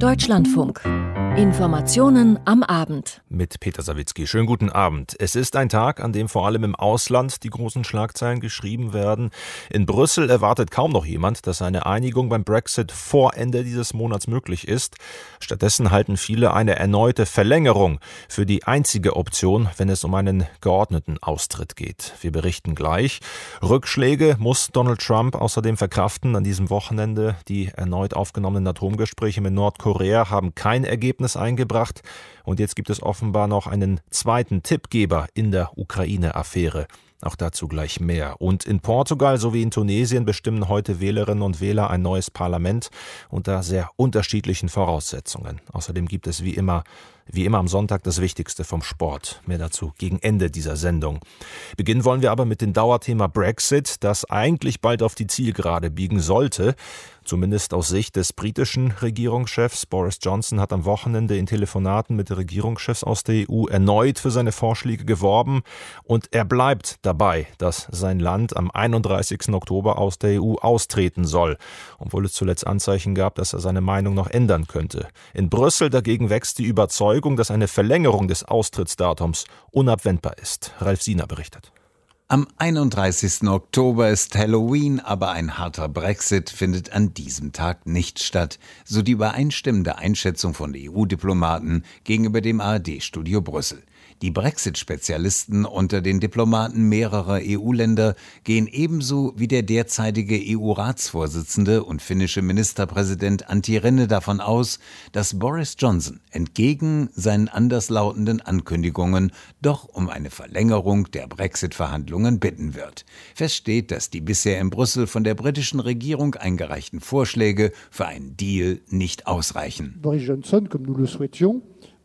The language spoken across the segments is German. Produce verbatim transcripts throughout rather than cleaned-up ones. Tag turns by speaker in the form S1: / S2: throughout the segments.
S1: Deutschlandfunk. Informationen am Abend.
S2: Mit Peter Sawicki. Schönen guten Abend. Es ist ein Tag, an dem vor allem im Ausland die großen Schlagzeilen geschrieben werden. In Brüssel erwartet kaum noch jemand, dass eine Einigung beim Brexit vor Ende dieses Monats möglich ist. Stattdessen halten viele eine erneute Verlängerung für die einzige Option, wenn es um einen geordneten Austritt geht. Wir berichten gleich. Rückschläge muss Donald Trump außerdem verkraften. An diesem Wochenende die erneut aufgenommenen Atomgespräche mit Nordkorea haben kein Ergebnis eingebracht. Und jetzt gibt es offenbar noch einen zweiten Tippgeber in der Ukraine-Affäre. Auch dazu gleich mehr. Und in Portugal sowie in Tunesien bestimmen heute Wählerinnen und Wähler ein neues Parlament unter sehr unterschiedlichen Voraussetzungen. Außerdem gibt es wie immer, wie immer am Sonntag das Wichtigste vom Sport. Mehr dazu gegen Ende dieser Sendung. Beginnen wollen wir aber mit dem Dauerthema Brexit, das eigentlich bald auf die Zielgerade biegen sollte. Zumindest aus Sicht des britischen Regierungschefs. Boris Johnson hat am Wochenende in Telefonaten mit Regierungschefs aus der E U erneut für seine Vorschläge geworben. Und er bleibt dabei, dass sein Land am einunddreißigsten Oktober aus der E U austreten soll. Obwohl es zuletzt Anzeichen gab, dass er seine Meinung noch ändern könnte. In Brüssel dagegen wächst die Überzeugung, dass eine Verlängerung des Austrittsdatums unabwendbar ist. Ralf Siener berichtet.
S3: Am einunddreißigsten Oktober ist Halloween, aber ein harter Brexit findet an diesem Tag nicht statt, so die übereinstimmende Einschätzung von E U-Diplomaten gegenüber dem A R D-Studio Brüssel. Die Brexit-Spezialisten unter den Diplomaten mehrerer E U-Länder gehen ebenso wie der derzeitige E U-Ratsvorsitzende und finnische Ministerpräsident Antti Rinne davon aus, dass Boris Johnson entgegen seinen anderslautenden Ankündigungen doch um eine Verlängerung der Brexit-Verhandlungen bitten wird. Fest steht, dass die bisher in Brüssel von der britischen Regierung eingereichten Vorschläge für einen Deal nicht ausreichen.
S4: Boris Johnson, comme nous le souhaitions,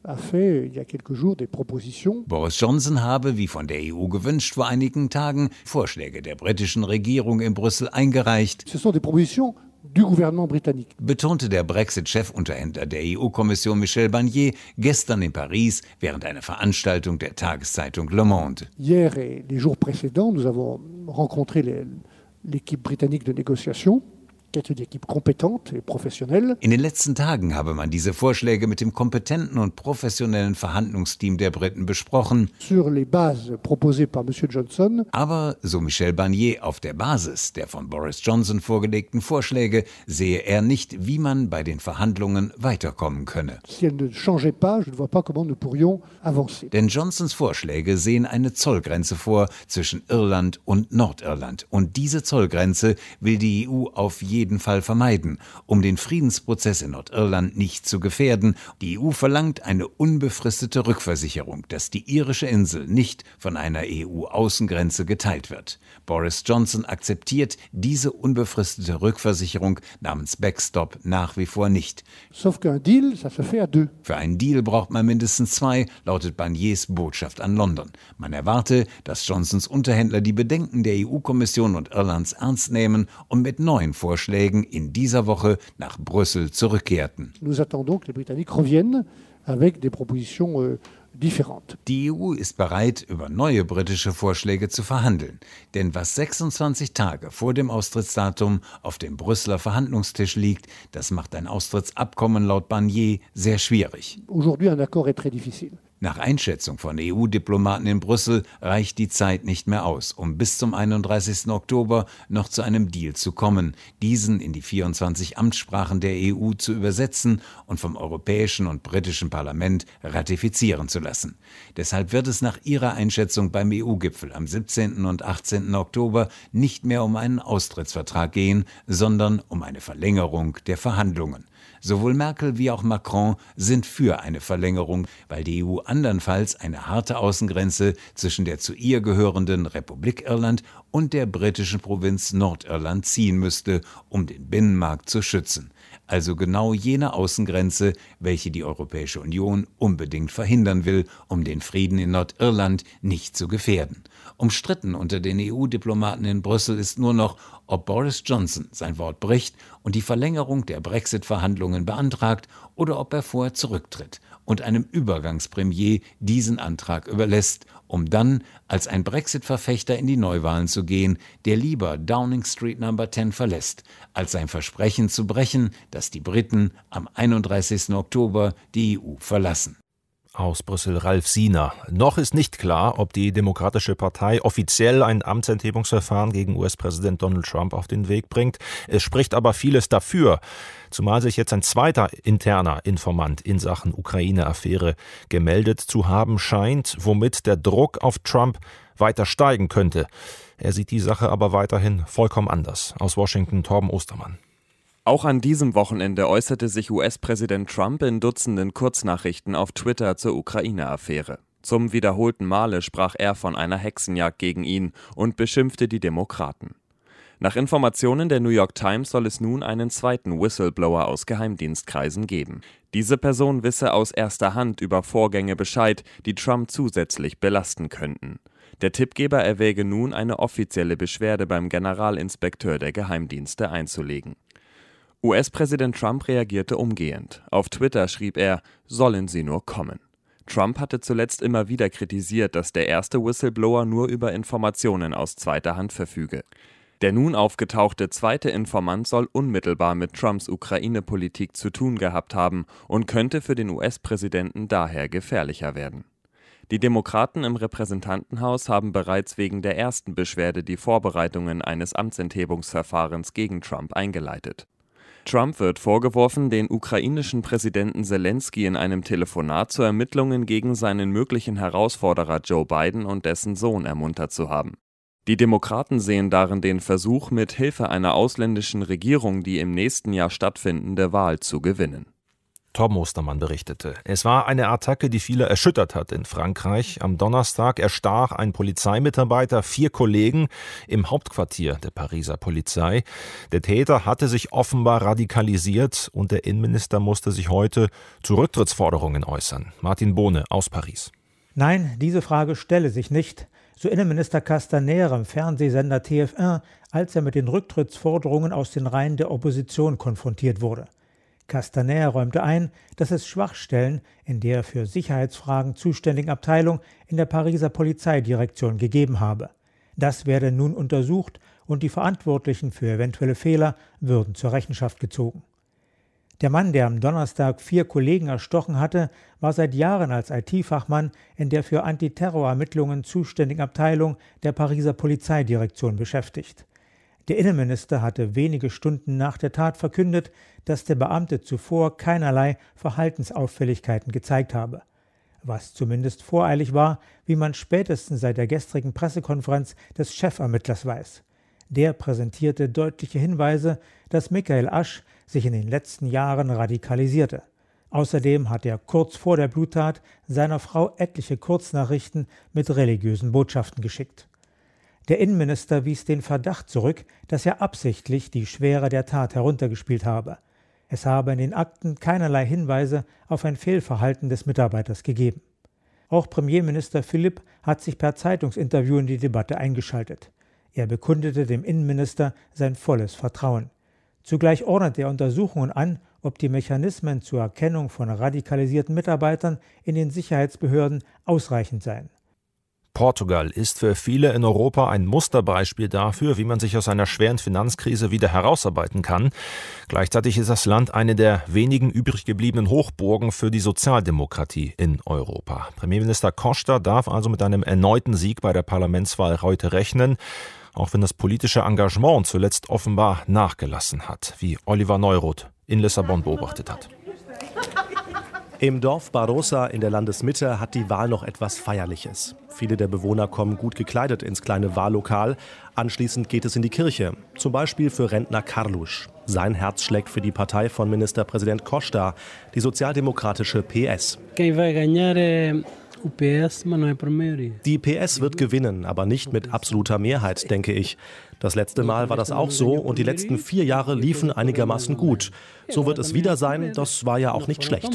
S3: Boris Johnson habe, wie von der E U gewünscht, vor einigen Tagen Vorschläge der britischen Regierung in Brüssel eingereicht.
S4: Ce sont des propositions du gouvernement britannique.
S3: Betonte der Brexit-Chefunterhändler der E U-Kommission Michel Barnier gestern in Paris während einer Veranstaltung der Tageszeitung Le Monde.
S4: Hier et les jours précédents, nous avons rencontré les, l'équipe britannique de négociation.
S3: In den letzten Tagen habe man diese Vorschläge mit dem kompetenten und professionellen Verhandlungsteam der Briten besprochen.
S4: Sur les bases proposées par Monsieur Johnson.
S3: Aber, so Michel Barnier, auf der Basis der von Boris Johnson vorgelegten Vorschläge sehe er nicht, wie man bei den Verhandlungen weiterkommen könne.
S4: Si elle ne changeait pas, je ne vois pas comment nous pourrions avancer.
S3: Denn Johnsons Vorschläge sehen eine Zollgrenze vor zwischen Irland und Nordirland. Und diese Zollgrenze will die E U auf jeden Fall vermeiden, um den Friedensprozess in Nordirland nicht zu gefährden. Die E U verlangt eine unbefristete Rückversicherung, dass die irische Insel nicht von einer E U-Außengrenze geteilt wird. Boris Johnson akzeptiert diese unbefristete Rückversicherung namens Backstop nach wie vor nicht.
S4: Sauf qu'un deal, ça se fait à deux.
S3: Für einen Deal braucht man mindestens zwei, lautet Barniers Botschaft an London. Man erwarte, dass Johnsons Unterhändler die Bedenken der E U-Kommission und Irlands ernst nehmen und mit neuen Vorschlägen in dieser Woche nach Brüssel zurückkehrten.
S4: Nous attendons que les Britanniques reviennent avec des propositions euh, différentes.
S3: Die E U ist bereit, über neue britische Vorschläge zu verhandeln. Denn was sechsundzwanzig Tage vor dem Austrittsdatum auf dem Brüsseler Verhandlungstisch liegt, das macht ein Austrittsabkommen laut Barnier sehr schwierig.
S4: Aujourd'hui, un accord est très difficile.
S3: Nach Einschätzung von E U-Diplomaten in Brüssel reicht die Zeit nicht mehr aus, um bis zum einunddreißigsten Oktober noch zu einem Deal zu kommen, diesen in die vierundzwanzig Amtssprachen der E U zu übersetzen und vom europäischen und britischen Parlament ratifizieren zu lassen. Deshalb wird es nach ihrer Einschätzung beim E U-Gipfel am siebzehnten und achtzehnten Oktober nicht mehr um einen Austrittsvertrag gehen, sondern um eine Verlängerung der Verhandlungen. Sowohl Merkel wie auch Macron sind für eine Verlängerung, weil die E U andernfalls eine harte Außengrenze zwischen der zu ihr gehörenden Republik Irland und der britischen Provinz Nordirland ziehen müsste, um den Binnenmarkt zu schützen. Also genau jene Außengrenze, welche die Europäische Union unbedingt verhindern will, um den Frieden in Nordirland nicht zu gefährden. Umstritten unter den E U-Diplomaten in Brüssel ist nur noch, ob Boris Johnson sein Wort bricht und die Verlängerung der Brexit-Verhandlungen beantragt oder ob er vorher zurücktritt und einem Übergangspremier diesen Antrag überlässt, um dann als ein Brexit-Verfechter in die Neuwahlen zu gehen, der lieber Downing Street Number zehn verlässt, als sein Versprechen zu brechen, dass die Briten am einunddreißigsten Oktober die E U verlassen.
S2: Aus Brüssel Ralf Siener. Noch ist nicht klar, ob die Demokratische Partei offiziell ein Amtsenthebungsverfahren gegen U S-Präsident Donald Trump auf den Weg bringt. Es spricht aber vieles dafür, zumal sich jetzt ein zweiter interner Informant in Sachen Ukraine-Affäre gemeldet zu haben scheint, womit der Druck auf Trump weiter steigen könnte. Er sieht die Sache aber weiterhin vollkommen anders. Aus Washington Torben Ostermann.
S5: Auch an diesem Wochenende äußerte sich U S-Präsident Trump in Dutzenden Kurznachrichten auf Twitter zur Ukraine-Affäre. Zum wiederholten Male sprach er von einer Hexenjagd gegen ihn und beschimpfte die Demokraten. Nach Informationen der New York Times soll es nun einen zweiten Whistleblower aus Geheimdienstkreisen geben. Diese Person wisse aus erster Hand über Vorgänge Bescheid, die Trump zusätzlich belasten könnten. Der Tippgeber erwäge nun, eine offizielle Beschwerde beim Generalinspekteur der Geheimdienste einzulegen. U S-Präsident Trump reagierte umgehend. Auf Twitter schrieb er, sollen sie nur kommen. Trump hatte zuletzt immer wieder kritisiert, dass der erste Whistleblower nur über Informationen aus zweiter Hand verfüge. Der nun aufgetauchte zweite Informant soll unmittelbar mit Trumps Ukraine-Politik zu tun gehabt haben und könnte für den U S-Präsidenten daher gefährlicher werden. Die Demokraten im Repräsentantenhaus haben bereits wegen der ersten Beschwerde die Vorbereitungen eines Amtsenthebungsverfahrens gegen Trump eingeleitet. Trump wird vorgeworfen, den ukrainischen Präsidenten Selensky in einem Telefonat zu Ermittlungen gegen seinen möglichen Herausforderer Joe Biden und dessen Sohn ermuntert zu haben. Die Demokraten sehen darin den Versuch, mit Hilfe einer ausländischen Regierung die im nächsten Jahr stattfindende Wahl zu gewinnen.
S2: Torben Ostermann berichtete. Es war eine Attacke, die viele erschüttert hat in Frankreich. Am Donnerstag erstach ein Polizeimitarbeiter vier Kollegen im Hauptquartier der Pariser Polizei. Der Täter hatte sich offenbar radikalisiert und der Innenminister musste sich heute zu Rücktrittsforderungen äußern. Martin Bohne aus Paris.
S6: Nein, diese Frage stelle sich nicht, so Innenminister Castaner im Fernsehsender T F eins, als er mit den Rücktrittsforderungen aus den Reihen der Opposition konfrontiert wurde. Castaner räumte ein, dass es Schwachstellen in der für Sicherheitsfragen zuständigen Abteilung in der Pariser Polizeidirektion gegeben habe. Das werde nun untersucht und die Verantwortlichen für eventuelle Fehler würden zur Rechenschaft gezogen. Der Mann, der am Donnerstag vier Kollegen erstochen hatte, war seit Jahren als I T-Fachmann in der für Antiterrorermittlungen zuständigen Abteilung der Pariser Polizeidirektion beschäftigt. Der Innenminister hatte wenige Stunden nach der Tat verkündet, dass der Beamte zuvor keinerlei Verhaltensauffälligkeiten gezeigt habe. Was zumindest voreilig war, wie man spätestens seit der gestrigen Pressekonferenz des Chefermittlers weiß. Der präsentierte deutliche Hinweise, dass Michael Asch sich in den letzten Jahren radikalisierte. Außerdem hat er kurz vor der Bluttat seiner Frau etliche Kurznachrichten mit religiösen Botschaften geschickt. Der Innenminister wies den Verdacht zurück, dass er absichtlich die Schwere der Tat heruntergespielt habe. Es habe in den Akten keinerlei Hinweise auf ein Fehlverhalten des Mitarbeiters gegeben. Auch Premierminister Philippe hat sich per Zeitungsinterview in die Debatte eingeschaltet. Er bekundete dem Innenminister sein volles Vertrauen. Zugleich ordnet er Untersuchungen an, ob die Mechanismen zur Erkennung von radikalisierten Mitarbeitern in den Sicherheitsbehörden ausreichend seien.
S2: Portugal ist für viele in Europa ein Musterbeispiel dafür, wie man sich aus einer schweren Finanzkrise wieder herausarbeiten kann. Gleichzeitig ist das Land eine der wenigen übrig gebliebenen Hochburgen für die Sozialdemokratie in Europa. Premierminister Costa darf also mit einem erneuten Sieg bei der Parlamentswahl heute rechnen, auch wenn das politische Engagement zuletzt offenbar nachgelassen hat, wie Oliver Neuroth in Lissabon beobachtet hat.
S7: Im Dorf Barossa in der Landesmitte hat die Wahl noch etwas Feierliches. Viele der Bewohner kommen gut gekleidet ins kleine Wahllokal. Anschließend geht es in die Kirche, zum Beispiel für Rentner Carlusch. Sein Herz schlägt für die Partei von Ministerpräsident Costa, die sozialdemokratische P S.
S8: Quem vai ganhar é
S7: Die P S wird gewinnen, aber nicht mit absoluter Mehrheit, denke ich. Das letzte Mal war das auch so und die letzten vier Jahre liefen einigermaßen gut. So wird es wieder sein, das war ja auch nicht schlecht.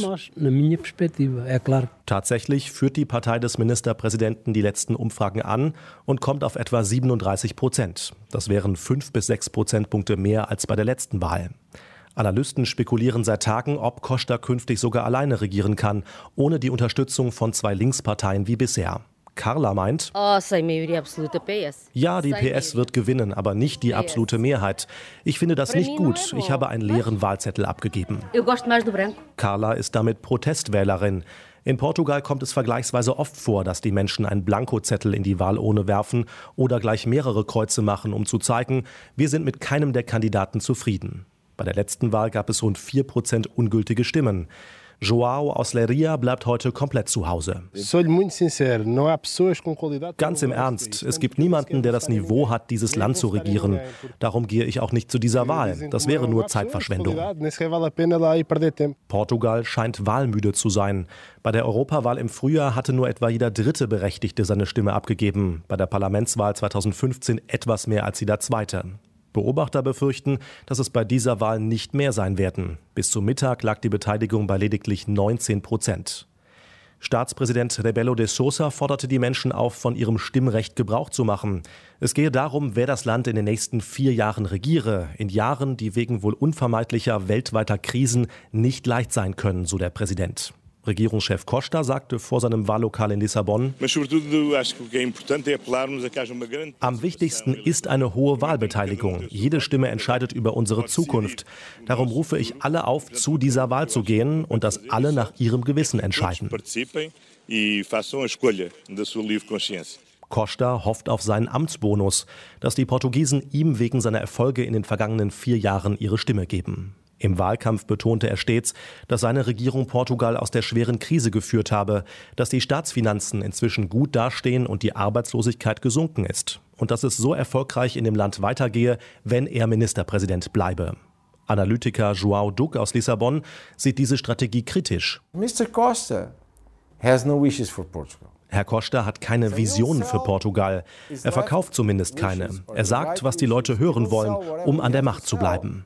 S7: Tatsächlich führt die Partei des Ministerpräsidenten die letzten Umfragen an und kommt auf etwa siebenunddreißig Prozent. Das wären fünf bis sechs Prozentpunkte mehr als bei der letzten Wahl. Analysten spekulieren seit Tagen, ob Costa künftig sogar alleine regieren kann, ohne die Unterstützung von zwei Linksparteien wie bisher. Carla meint, ja, die P S wird gewinnen, aber nicht die absolute Mehrheit. Ich finde das nicht gut. Ich habe einen leeren Wahlzettel abgegeben. Carla ist damit Protestwählerin. In Portugal kommt es vergleichsweise oft vor, dass die Menschen einen Blankozettel in die Wahlurne werfen oder gleich mehrere Kreuze machen, um zu zeigen, wir sind mit keinem der Kandidaten zufrieden. Bei der letzten Wahl gab es rund vier Prozent ungültige Stimmen. João aus Leiria bleibt heute komplett zu Hause. Ganz im Ernst, es gibt niemanden, der das Niveau hat, dieses Land zu regieren. Darum gehe ich auch nicht zu dieser Wahl. Das wäre nur Zeitverschwendung. Portugal scheint wahlmüde zu sein. Bei der Europawahl im Frühjahr hatte nur etwa jeder dritte Berechtigte seine Stimme abgegeben. Bei der Parlamentswahl zweitausendfünfzehn etwas mehr als jeder zweite. Beobachter befürchten, dass es bei dieser Wahl nicht mehr sein werden. Bis zum Mittag lag die Beteiligung bei lediglich neunzehn Prozent. Staatspräsident Rebelo de Sousa forderte die Menschen auf, von ihrem Stimmrecht Gebrauch zu machen. Es gehe darum, wer das Land in den nächsten vier Jahren regiere. In Jahren, die wegen wohl unvermeidlicher weltweiter Krisen nicht leicht sein können, so der Präsident. Regierungschef Costa sagte vor seinem Wahllokal in Lissabon, am wichtigsten ist eine hohe Wahlbeteiligung. Jede Stimme entscheidet über unsere Zukunft. Darum rufe ich alle auf, zu dieser Wahl zu gehen und dass alle nach ihrem Gewissen entscheiden. Costa hofft auf seinen Amtsbonus, dass die Portugiesen ihm wegen seiner Erfolge in den vergangenen vier Jahren ihre Stimme geben. Im Wahlkampf betonte er stets, dass seine Regierung Portugal aus der schweren Krise geführt habe, dass die Staatsfinanzen inzwischen gut dastehen und die Arbeitslosigkeit gesunken ist. Und dass es so erfolgreich in dem Land weitergehe, wenn er Ministerpräsident bleibe. Analytiker João Duque aus Lissabon sieht diese Strategie kritisch.
S8: Mister Costa has no wishes for Portugal.
S7: Herr Costa hat keine Visionen für Portugal. Er verkauft zumindest keine. Er sagt, was die Leute hören wollen, um an der Macht zu bleiben.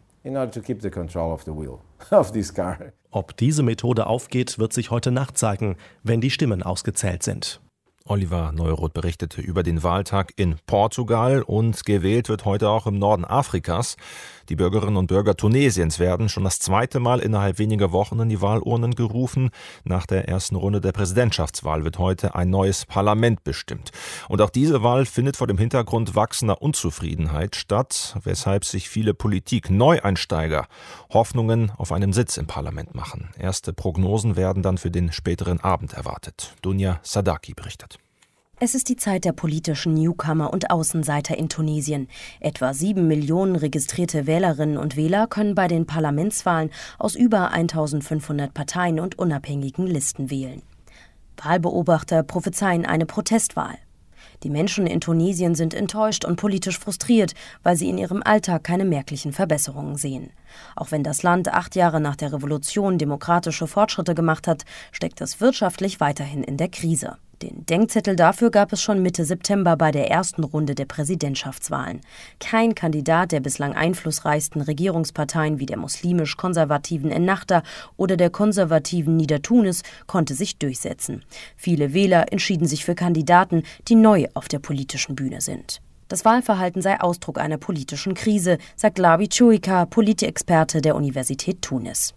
S7: Ob diese Methode aufgeht, wird sich heute Nacht zeigen, wenn die Stimmen ausgezählt sind.
S2: Oliver Neuroth berichtete über den Wahltag in Portugal und gewählt wird heute auch im Norden Afrikas. Die Bürgerinnen und Bürger Tunesiens werden schon das zweite Mal innerhalb weniger Wochen in die Wahlurnen gerufen. Nach der ersten Runde der Präsidentschaftswahl wird heute ein neues Parlament bestimmt. Und auch diese Wahl findet vor dem Hintergrund wachsender Unzufriedenheit statt, weshalb sich viele Politik-Neueinsteiger Hoffnungen auf einen Sitz im Parlament machen. Erste Prognosen werden dann für den späteren Abend erwartet. Dunja Sadaki berichtet.
S9: Es ist die Zeit der politischen Newcomer und Außenseiter in Tunesien. Etwa sieben Millionen registrierte Wählerinnen und Wähler können bei den Parlamentswahlen aus über eintausendfünfhundert Parteien und unabhängigen Listen wählen. Wahlbeobachter prophezeien eine Protestwahl. Die Menschen in Tunesien sind enttäuscht und politisch frustriert, weil sie in ihrem Alltag keine merklichen Verbesserungen sehen. Auch wenn das Land acht Jahre nach der Revolution demokratische Fortschritte gemacht hat, steckt es wirtschaftlich weiterhin in der Krise. Den Denkzettel dafür gab es schon Mitte September bei der ersten Runde der Präsidentschaftswahlen. Kein Kandidat der bislang einflussreichsten Regierungsparteien wie der muslimisch-konservativen Ennahda oder der konservativen Nida Tunis konnte sich durchsetzen. Viele Wähler entschieden sich für Kandidaten, die neu auf der politischen Bühne sind. Das Wahlverhalten sei Ausdruck einer politischen Krise, sagt Labi Chouika, Politexperte der Universität Tunis.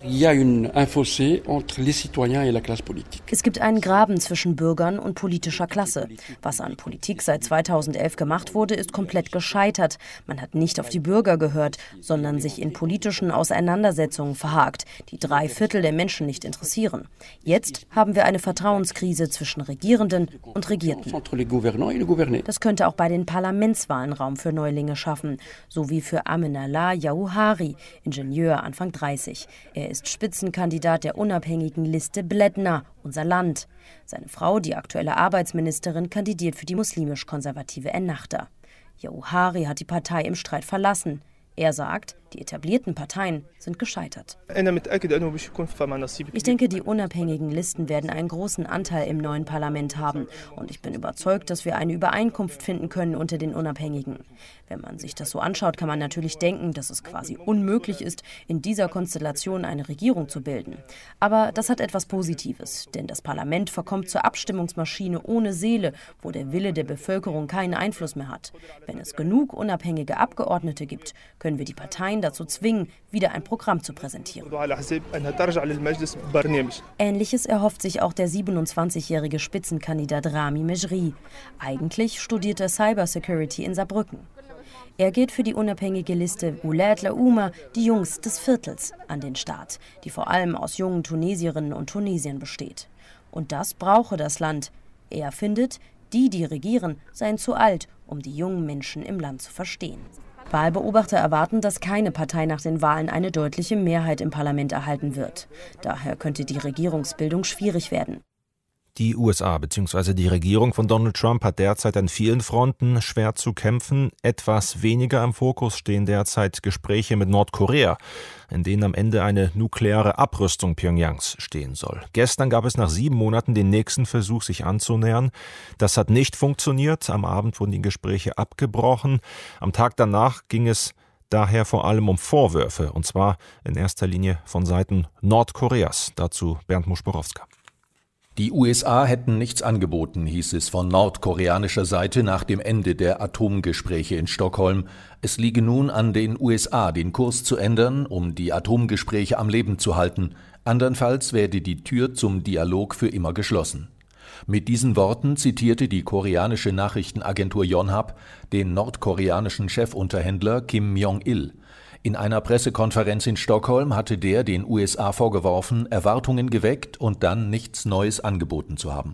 S9: Es gibt einen Graben zwischen Bürgern und politischer Klasse. Was an Politik seit zweitausendelf gemacht wurde, ist komplett gescheitert. Man hat nicht auf die Bürger gehört, sondern sich in politischen Auseinandersetzungen verhakt, die drei Viertel der Menschen nicht interessieren. Jetzt haben wir eine Vertrauenskrise zwischen Regierenden und Regierten. Das könnte auch bei den Parlamentswahlen Raum für Neulinge schaffen, so wie für Aminallah Jauhari, Ingenieur Anfang dreißig. Er ist Spitzenkandidat der unabhängigen Liste Bledna, unser Land. Seine Frau, die aktuelle Arbeitsministerin, kandidiert für die muslimisch-konservative Ennahda. Jauhari hat die Partei im Streit verlassen. Er sagt, die etablierten Parteien sind gescheitert. Ich denke, die unabhängigen Listen werden einen großen Anteil im neuen Parlament haben. Und ich bin überzeugt, dass wir eine Übereinkunft finden können unter den Unabhängigen. Wenn man sich das so anschaut, kann man natürlich denken, dass es quasi unmöglich ist, in dieser Konstellation eine Regierung zu bilden. Aber das hat etwas Positives, denn das Parlament verkommt zur Abstimmungsmaschine ohne Seele, wo der Wille der Bevölkerung keinen Einfluss mehr hat. Wenn es genug unabhängige Abgeordnete gibt, können wir die Parteien dazu zwingen, wieder ein Programm zu präsentieren. Ähnliches erhofft sich auch der siebenundzwanzigjährige Spitzenkandidat Rami Mejri. Eigentlich studiert er Cybersecurity in Saarbrücken. Er geht für die unabhängige Liste Oulad Laouma, die Jungs des Viertels, an den Start, die vor allem aus jungen Tunesierinnen und Tunesiern besteht. Und das brauche das Land. Er findet, die, die regieren, seien zu alt, um die jungen Menschen im Land zu verstehen. Wahlbeobachter erwarten, dass keine Partei nach den Wahlen eine deutliche Mehrheit im Parlament erhalten wird. Daher könnte die Regierungsbildung schwierig werden.
S2: Die U S A bzw. die Regierung von Donald Trump hat derzeit an vielen Fronten schwer zu kämpfen. Etwas weniger im Fokus stehen derzeit Gespräche mit Nordkorea, in denen am Ende eine nukleare Abrüstung Pyongyangs stehen soll. Gestern gab es nach sieben Monaten den nächsten Versuch, sich anzunähern. Das hat nicht funktioniert. Am Abend wurden die Gespräche abgebrochen. Am Tag danach ging es daher vor allem um Vorwürfe, und zwar in erster Linie von Seiten Nordkoreas. Dazu Bernd Muschborowska.
S10: Die U S A hätten nichts angeboten, hieß es von nordkoreanischer Seite nach dem Ende der Atomgespräche in Stockholm. Es liege nun an den U S A, den Kurs zu ändern, um die Atomgespräche am Leben zu halten. Andernfalls werde die Tür zum Dialog für immer geschlossen. Mit diesen Worten zitierte die koreanische Nachrichtenagentur Yonhap den nordkoreanischen Chefunterhändler Kim Jong-il. In einer Pressekonferenz in Stockholm hatte der den U S A vorgeworfen, Erwartungen geweckt und dann nichts Neues angeboten zu haben.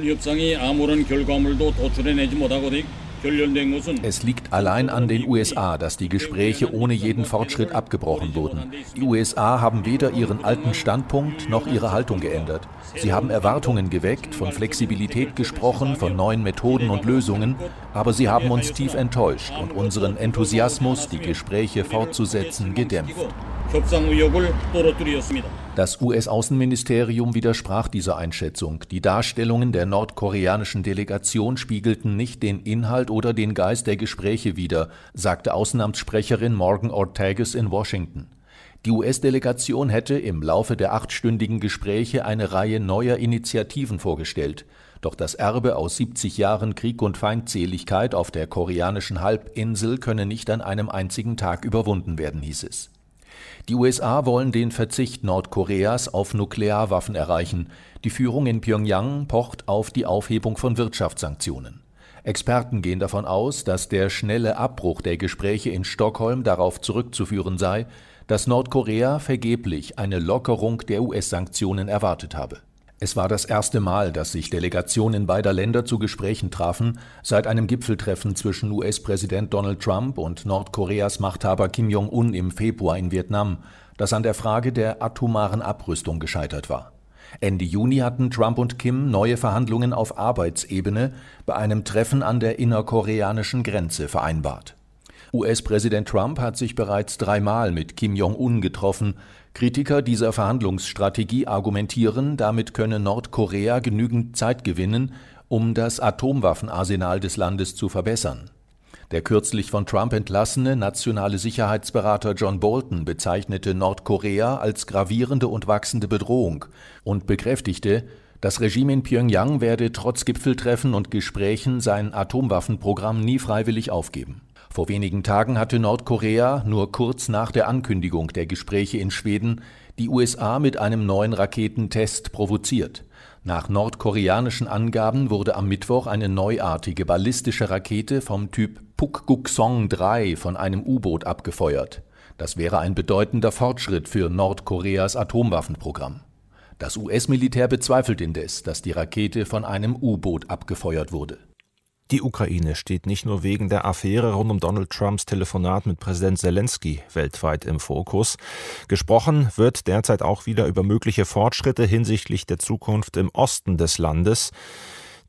S10: Es liegt allein an den U S A, dass die Gespräche ohne jeden Fortschritt abgebrochen wurden. Die U S A haben weder ihren alten Standpunkt noch ihre Haltung geändert. Sie haben Erwartungen geweckt, von Flexibilität gesprochen, von neuen Methoden und Lösungen, aber sie haben uns tief enttäuscht und unseren Enthusiasmus, die Gespräche fortzusetzen, gedämpft. Das U S-Außenministerium widersprach dieser Einschätzung. Die Darstellungen der nordkoreanischen Delegation spiegelten nicht den Inhalt oder den Geist der Gespräche wider, sagte Außenamtssprecherin Morgan Ortagus in Washington. Die U S-Delegation hätte im Laufe der achtstündigen Gespräche eine Reihe neuer Initiativen vorgestellt. Doch das Erbe aus siebzig Jahren Krieg und Feindseligkeit auf der koreanischen Halbinsel könne nicht an einem einzigen Tag überwunden werden, hieß es. Die U S A wollen den Verzicht Nordkoreas auf Nuklearwaffen erreichen. Die Führung in Pyongyang pocht auf die Aufhebung von Wirtschaftssanktionen. Experten gehen davon aus, dass der schnelle Abbruch der Gespräche in Stockholm darauf zurückzuführen sei, dass Nordkorea vergeblich eine Lockerung der U S-Sanktionen erwartet habe. Es war das erste Mal, dass sich Delegationen beider Länder zu Gesprächen trafen, seit einem Gipfeltreffen zwischen U S-Präsident Donald Trump und Nordkoreas Machthaber Kim Jong-un im Februar in Vietnam, das an der Frage der atomaren Abrüstung gescheitert war. Ende Juni hatten Trump und Kim neue Verhandlungen auf Arbeitsebene bei einem Treffen an der innerkoreanischen Grenze vereinbart. U S-Präsident Trump hat sich bereits dreimal mit Kim Jong-un getroffen. Kritiker dieser Verhandlungsstrategie argumentieren, damit könne Nordkorea genügend Zeit gewinnen, um das Atomwaffenarsenal des Landes zu verbessern. Der kürzlich von Trump entlassene nationale Sicherheitsberater John Bolton bezeichnete Nordkorea als gravierende und wachsende Bedrohung und bekräftigte, das Regime in Pyongyang werde trotz Gipfeltreffen und Gesprächen sein Atomwaffenprogramm nie freiwillig aufgeben. Vor wenigen Tagen hatte Nordkorea, nur kurz nach der Ankündigung der Gespräche in Schweden, die U S A mit einem neuen Raketentest provoziert. Nach nordkoreanischen Angaben wurde am Mittwoch eine neuartige ballistische Rakete vom Typ Pukguksong drei von einem U-Boot abgefeuert. Das wäre ein bedeutender Fortschritt für Nordkoreas Atomwaffenprogramm. Das U S-Militär bezweifelt indes, dass die Rakete von einem U-Boot abgefeuert wurde.
S2: Die Ukraine steht nicht nur wegen der Affäre rund um Donald Trumps Telefonat mit Präsident Zelensky weltweit im Fokus. Gesprochen wird derzeit auch wieder über mögliche Fortschritte hinsichtlich der Zukunft im Osten des Landes.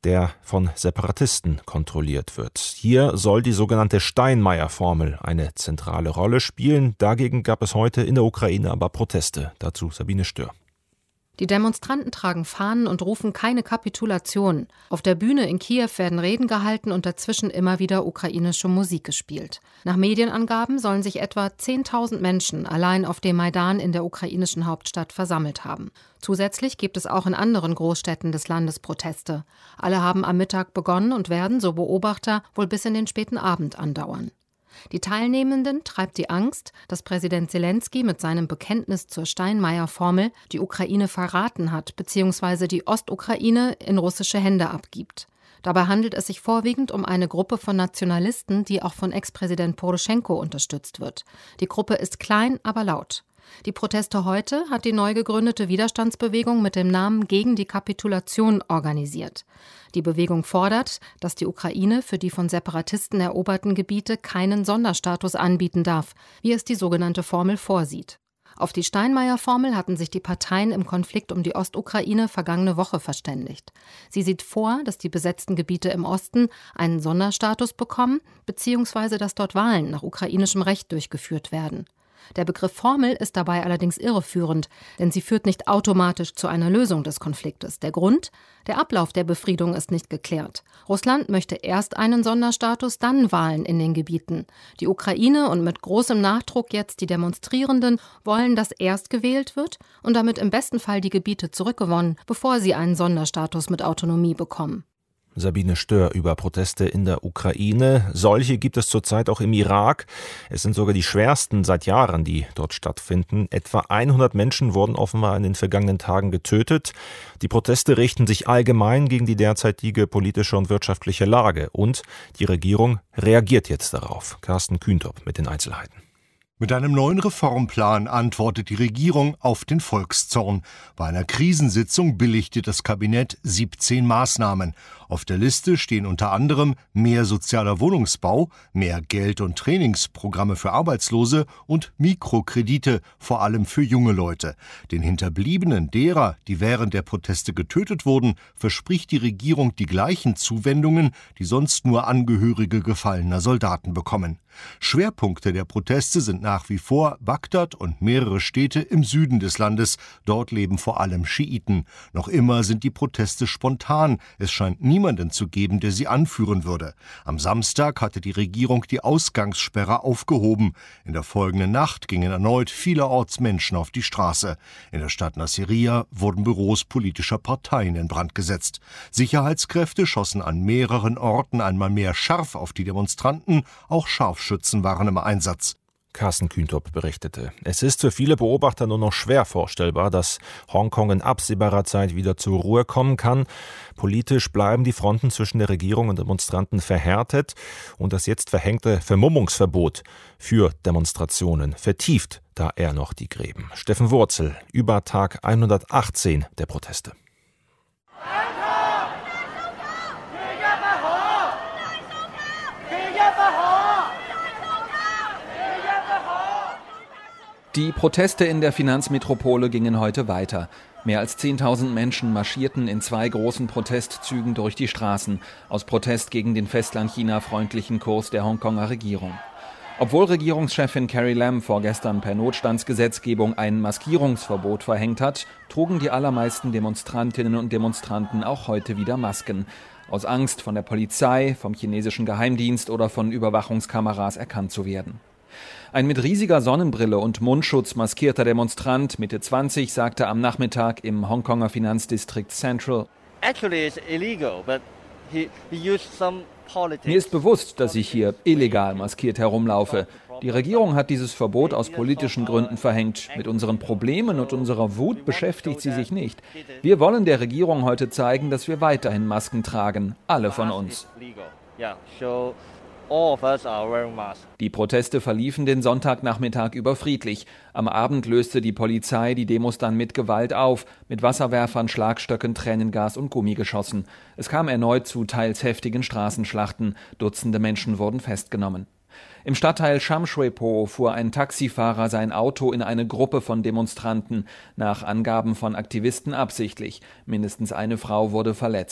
S2: der von Separatisten kontrolliert wird. Hier soll die sogenannte Steinmeier-Formel eine zentrale Rolle spielen. Dagegen gab es heute in der Ukraine aber Proteste. Dazu Sabine Stör.
S11: Die Demonstranten tragen Fahnen und rufen keine Kapitulation. Auf der Bühne in Kiew werden Reden gehalten und dazwischen immer wieder ukrainische Musik gespielt. Nach Medienangaben sollen sich etwa zehntausend Menschen allein auf dem Maidan in der ukrainischen Hauptstadt versammelt haben. Zusätzlich gibt es auch in anderen Großstädten des Landes Proteste. Alle haben am Mittag begonnen und werden, so Beobachter, wohl bis in den späten Abend andauern. Die Teilnehmenden treibt die Angst, dass Präsident Selenskyj mit seinem Bekenntnis zur Steinmeier-Formel die Ukraine verraten hat bzw. die Ostukraine in russische Hände abgibt. Dabei handelt es sich vorwiegend um eine Gruppe von Nationalisten, die auch von Ex-Präsident Poroschenko unterstützt wird. Die Gruppe ist klein, aber laut. Die Proteste heute hat die neu gegründete Widerstandsbewegung mit dem Namen Gegen die Kapitulation organisiert. Die Bewegung fordert, dass die Ukraine für die von Separatisten eroberten Gebiete keinen Sonderstatus anbieten darf, wie es die sogenannte Formel vorsieht. Auf die Steinmeier-Formel hatten sich die Parteien im Konflikt um die Ostukraine vergangene Woche verständigt. Sie sieht vor, dass die besetzten Gebiete im Osten einen Sonderstatus bekommen, beziehungsweise dass dort Wahlen nach ukrainischem Recht durchgeführt werden. Der Begriff Formel ist dabei allerdings irreführend, denn sie führt nicht automatisch zu einer Lösung des Konfliktes. Der Grund? Der Ablauf der Befriedung ist nicht geklärt. Russland möchte erst einen Sonderstatus, dann Wahlen in den Gebieten. Die Ukraine und mit großem Nachdruck jetzt die Demonstrierenden wollen, dass erst gewählt wird und damit im besten Fall die Gebiete zurückgewonnen, bevor sie einen Sonderstatus mit Autonomie bekommen.
S2: Sabine Stör über Proteste in der Ukraine. Solche gibt es zurzeit auch im Irak. Es sind sogar die schwersten seit Jahren, die dort stattfinden. Etwa hundert Menschen wurden offenbar in den vergangenen Tagen getötet. Die Proteste richten sich allgemein gegen die derzeitige politische und wirtschaftliche Lage. Und die Regierung reagiert jetzt darauf. Carsten Kühntop mit den Einzelheiten.
S12: Mit einem neuen Reformplan antwortet die Regierung auf den Volkszorn. Bei einer Krisensitzung billigte das Kabinett siebzehn Maßnahmen. Auf der Liste stehen unter anderem mehr sozialer Wohnungsbau, mehr Geld- und Trainingsprogramme für Arbeitslose und Mikrokredite, vor allem für junge Leute. Den Hinterbliebenen derer, die während der Proteste getötet wurden, verspricht die Regierung die gleichen Zuwendungen, die sonst nur Angehörige gefallener Soldaten bekommen. Schwerpunkte der Proteste sind nach wie vor Bagdad und mehrere Städte im Süden des Landes. Dort leben vor allem Schiiten. Noch immer sind die Proteste spontan. Es scheint niemanden zu geben, der sie anführen würde. Am Samstag hatte die Regierung die Ausgangssperre aufgehoben. In der folgenden Nacht gingen erneut vielerorts Menschen auf die Straße. In der Stadt Nasiriyah wurden Büros politischer Parteien in Brand gesetzt. Sicherheitskräfte schossen an mehreren Orten einmal mehr scharf auf die Demonstranten. Auch Scharfschützen waren im Einsatz.
S2: Carsten Kühntop berichtete. Es ist für viele Beobachter nur noch schwer vorstellbar, dass Hongkong in absehbarer Zeit wieder zur Ruhe kommen kann. Politisch bleiben die Fronten zwischen der Regierung und Demonstranten verhärtet und das jetzt verhängte Vermummungsverbot für Demonstrationen vertieft da eher noch die Gräben. Steffen Wurzel über Tag hundertachtzehn der Proteste.
S13: Die Proteste in der Finanzmetropole gingen heute weiter. Mehr als zehntausend Menschen marschierten in zwei großen Protestzügen durch die Straßen, aus Protest gegen den Festlandchina-freundlichen Kurs der Hongkonger Regierung. Obwohl Regierungschefin Carrie Lam vorgestern per Notstandsgesetzgebung ein Maskierungsverbot verhängt hat, trugen die allermeisten Demonstrantinnen und Demonstranten auch heute wieder Masken. Aus Angst, von der Polizei, vom chinesischen Geheimdienst oder von Überwachungskameras erkannt zu werden. Ein mit riesiger Sonnenbrille und Mundschutz maskierter Demonstrant, Mitte zwanzig, sagte am Nachmittag im Hongkonger Finanzdistrikt Central: Mir ist bewusst, dass ich hier illegal maskiert herumlaufe. Die Regierung hat dieses Verbot aus politischen Gründen verhängt. Mit unseren Problemen und unserer Wut beschäftigt sie sich nicht. Wir wollen der Regierung heute zeigen, dass wir weiterhin Masken tragen. Alle von uns. Die Proteste verliefen den Sonntagnachmittag über friedlich. Am Abend löste die Polizei die Demos dann mit Gewalt auf, mit Wasserwerfern, Schlagstöcken, Tränengas und Gummigeschossen. Es kam erneut zu teils heftigen Straßenschlachten. Dutzende Menschen wurden festgenommen. Im Stadtteil Shamshui-po fuhr ein Taxifahrer sein Auto in eine Gruppe von Demonstranten, nach Angaben von Aktivisten absichtlich. Mindestens eine Frau wurde verletzt.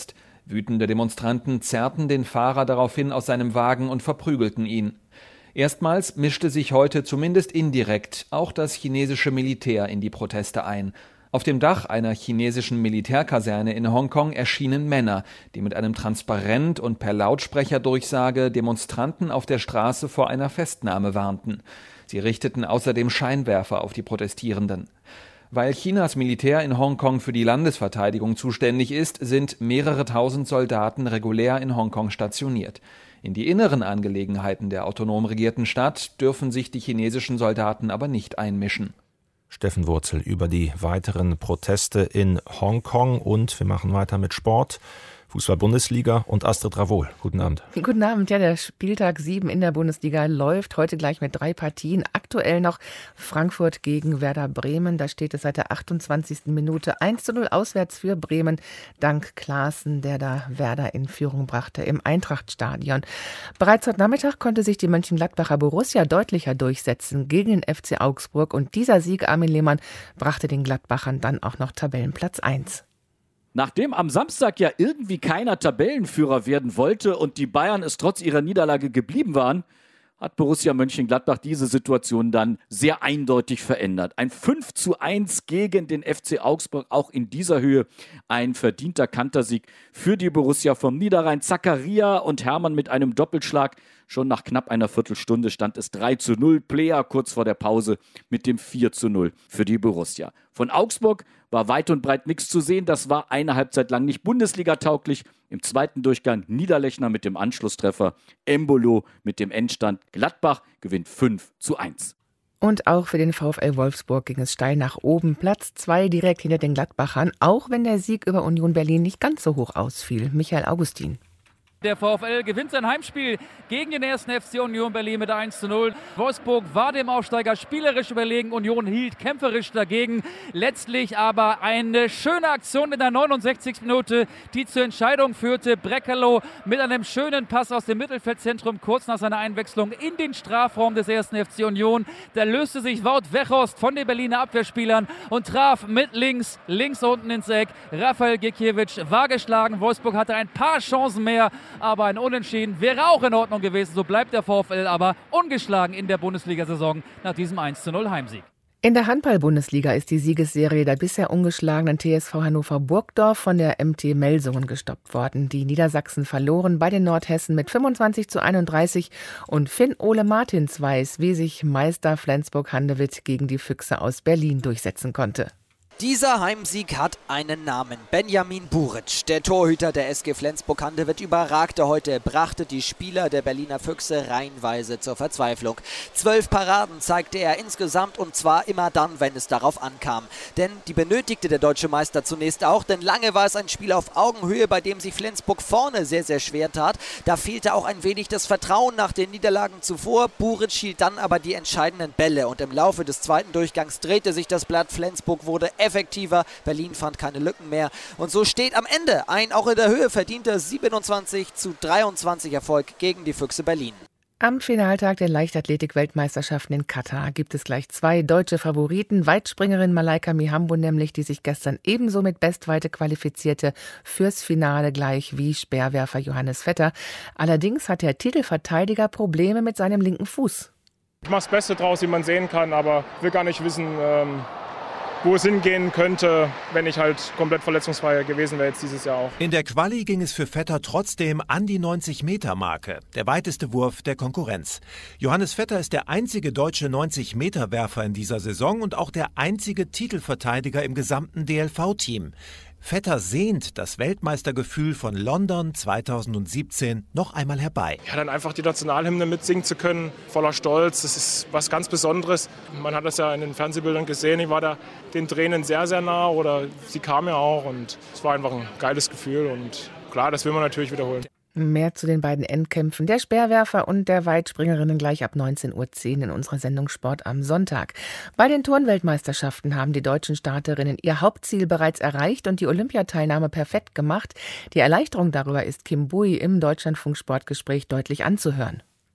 S13: Wütende Demonstranten zerrten den Fahrer daraufhin aus seinem Wagen und verprügelten ihn. Erstmals mischte sich heute zumindest indirekt auch das chinesische Militär in die Proteste ein. Auf dem Dach einer chinesischen Militärkaserne in Hongkong erschienen Männer, die mit einem Transparent und per Lautsprecherdurchsage Demonstranten auf der Straße vor einer Festnahme warnten. Sie richteten außerdem Scheinwerfer auf die Protestierenden. Weil Chinas Militär in Hongkong für die Landesverteidigung zuständig ist, sind mehrere tausend Soldaten regulär in Hongkong stationiert. In die inneren Angelegenheiten der autonom regierten Stadt dürfen sich die chinesischen Soldaten aber nicht einmischen.
S2: Steffen Wurzel über die weiteren Proteste in Hongkong, und wir machen weiter mit Sport. Fußball-Bundesliga und Astrid Ravohl. Guten Abend.
S14: Guten Abend. Ja, der Spieltag sieben in der Bundesliga läuft heute gleich mit drei Partien. Aktuell noch Frankfurt gegen Werder Bremen. Da steht es seit der achtundzwanzigsten Minute eins zu null auswärts für Bremen. Dank Klaassen, der da Werder in Führung brachte im Eintrachtstadion. Bereits heute Nachmittag konnte sich die Mönchengladbacher Borussia deutlicher durchsetzen gegen den F C Augsburg. Und dieser Sieg, Armin Lehmann, brachte den Gladbachern dann auch noch Tabellenplatz eins.
S15: Nachdem am Samstag ja irgendwie keiner Tabellenführer werden wollte und die Bayern es trotz ihrer Niederlage geblieben waren, hat Borussia Mönchengladbach diese Situation dann sehr eindeutig verändert. Ein fünf zu eins gegen den F C Augsburg, auch in dieser Höhe ein verdienter Kantersieg für die Borussia vom Niederrhein. Zakaria und Hermann mit einem Doppelschlag. Schon nach knapp einer Viertelstunde stand es drei zu null. Player kurz vor der Pause mit dem vier zu null für die Borussia. Von Augsburg war weit und breit nichts zu sehen. Das war eine Halbzeit lang nicht Bundesliga-tauglich. Im zweiten Durchgang Niederlechner mit dem Anschlusstreffer, Embolo mit dem Endstand. Gladbach gewinnt fünf zu eins.
S14: Und auch für den VfL Wolfsburg ging es steil nach oben. Platz zwei direkt hinter den Gladbachern, auch wenn der Sieg über Union Berlin nicht ganz so hoch ausfiel. Michael Augustin.
S16: Der VfL gewinnt sein Heimspiel gegen den ersten F C Union Berlin mit eins zu null. Wolfsburg war dem Aufsteiger spielerisch überlegen, Union hielt kämpferisch dagegen. Letztlich aber eine schöne Aktion in der neunundsechzigsten Minute, die zur Entscheidung führte. Breckerloh mit einem schönen Pass aus dem Mittelfeldzentrum kurz nach seiner Einwechslung in den Strafraum des ersten F C Union. Da löste sich Wout Weghorst von den Berliner Abwehrspielern und traf mit links, links unten ins Eck. Rafael Gikiewicz war geschlagen. Wolfsburg hatte ein paar Chancen mehr, aber ein Unentschieden wäre auch in Ordnung gewesen. So bleibt der VfL aber ungeschlagen in der Bundesliga-Saison nach diesem eins zu null Heimsieg.
S14: In der Handball-Bundesliga ist die Siegesserie der bisher ungeschlagenen T S V Hannover Burgdorf von der M T Melsungen gestoppt worden. Die Niedersachsen verloren bei den Nordhessen mit fünfundzwanzig zu einunddreißig und Finn-Ole Martins weiß, wie sich Meister Flensburg-Handewitt gegen die Füchse aus Berlin durchsetzen konnte.
S17: Dieser Heimsieg hat einen Namen. Benjamin Buric, der Torhüter der S G Flensburg-Handewitt, überragte heute, brachte die Spieler der Berliner Füchse reihenweise zur Verzweiflung. Zwölf Paraden zeigte er insgesamt, und zwar immer dann, wenn es darauf ankam. Denn die benötigte der deutsche Meister zunächst auch, denn lange war es ein Spiel auf Augenhöhe, bei dem sich Flensburg vorne sehr, sehr schwer tat. Da fehlte auch ein wenig das Vertrauen nach den Niederlagen zuvor. Buric hielt dann aber die entscheidenden Bälle und im Laufe des zweiten Durchgangs drehte sich das Blatt. Flensburg wurde effektiver, Berlin fand keine Lücken mehr und so steht am Ende ein auch in der Höhe verdienter siebenundzwanzig zu dreiundzwanzig Erfolg gegen die Füchse Berlin.
S14: Am Finaltag der Leichtathletik-Weltmeisterschaften in Katar gibt es gleich zwei deutsche Favoriten. Weitspringerin Malaika Mihambo nämlich, die sich gestern ebenso mit Bestweite qualifizierte, fürs Finale gleich wie Speerwerfer Johannes Vetter. Allerdings hat der Titelverteidiger Probleme mit seinem linken Fuß.
S18: Ich mache das Beste draus, wie man sehen kann, aber will gar nicht wissen, ähm wo es hingehen könnte, wenn ich halt komplett verletzungsfrei gewesen wäre jetzt dieses Jahr auch.
S19: In der Quali ging es für Vetter trotzdem an die neunzig-Meter-Marke, der weiteste Wurf der Konkurrenz. Johannes Vetter ist der einzige deutsche neunzig-Meter-Werfer in dieser Saison und auch der einzige Titelverteidiger im gesamten D L V-Team. Vetter sehnt das Weltmeistergefühl von London zweitausendsiebzehn noch einmal herbei.
S18: Ja, dann einfach die Nationalhymne mitsingen zu können, voller Stolz, das ist was ganz Besonderes. Man hat das ja in den Fernsehbildern gesehen, ich war da den Tränen sehr, sehr nah oder sie kam ja auch und es war einfach ein geiles Gefühl und klar, das will man natürlich wiederholen.
S14: Mehr zu den beiden Endkämpfen der Speerwerfer und der Weitspringerinnen gleich ab neunzehn Uhr zehn in unserer Sendung Sport am Sonntag. Bei den Turnweltmeisterschaften haben die deutschen Starterinnen ihr Hauptziel bereits erreicht und die Olympiateilnahme perfekt gemacht. Die Erleichterung darüber ist Kim Bui im Deutschlandfunk Sportgespräch deutlich anzuhören.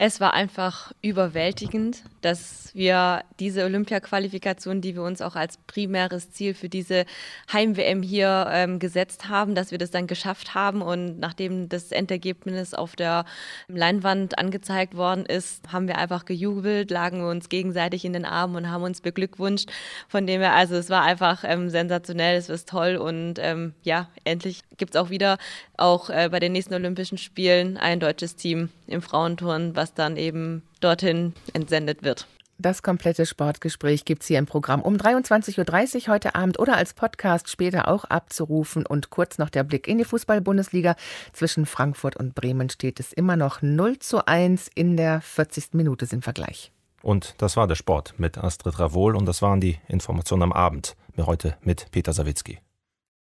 S20: Es war einfach überwältigend, dass wir diese Olympia-Qualifikation, die wir uns auch als primäres Ziel für diese Heim-W M hier ähm, gesetzt haben, dass wir das dann geschafft haben. Und nachdem das Endergebnis auf der Leinwand angezeigt worden ist, haben wir einfach gejubelt, lagen wir uns gegenseitig in den Armen und haben uns beglückwünscht. Von dem her, also es war einfach ähm, sensationell, es ist toll und ähm, ja, endlich gibt es auch wieder, auch äh, bei den nächsten Olympischen Spielen, ein deutsches Team im Frauenturnen, was dann eben dorthin entsendet wird.
S14: Das komplette Sportgespräch gibt es hier im Programm um dreiundzwanzig Uhr dreißig heute Abend oder als Podcast später auch abzurufen. Und kurz noch der Blick in die Fußball-Bundesliga. Zwischen Frankfurt und Bremen steht es immer noch null zu eins. In der vierzigsten Minute sind wir gleich.
S2: Und das war der Sport mit Astrid Ravohl und das waren die Informationen am Abend. Heute mit Peter Sawicki.